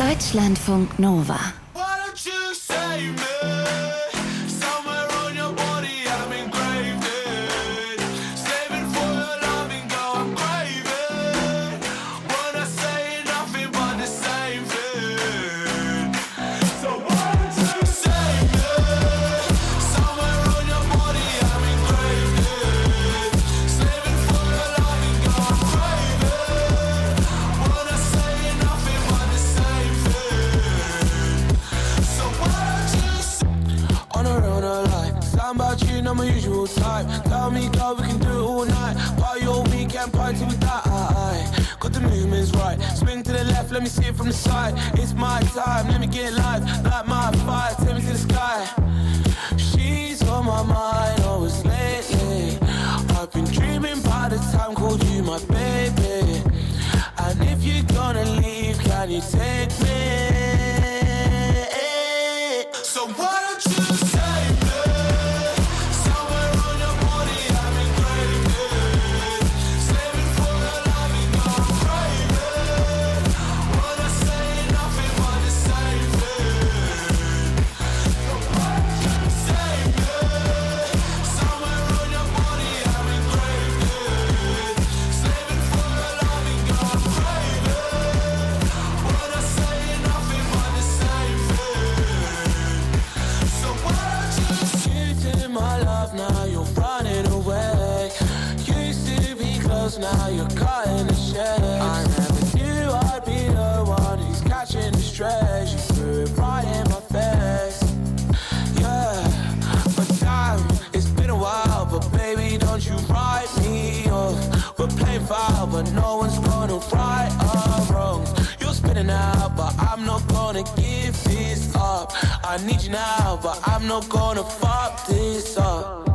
Deutschlandfunk Nova. I'm a usual type. Tell me, girl, we can do it all night. Party all weekend, party with that. Got the movements right. Swing to the left, let me see it from the side. It's my time, let me get live. Like my fire, take me to the sky. She's on my mind, always lately. I've been dreaming about the time, called you my baby. And if you're gonna leave, can you take me? So why don't you save me? Now you're caught in the shade. I never knew I'd be the one who's catching the stretch. You threw it right in my face. Yeah, but damn, it's been a while. But baby, don't you write me off. We're playing foul, but no one's gonna right our wrongs. You're spinning out, but I'm not gonna give this up. I need you now, but I'm not gonna fuck this up.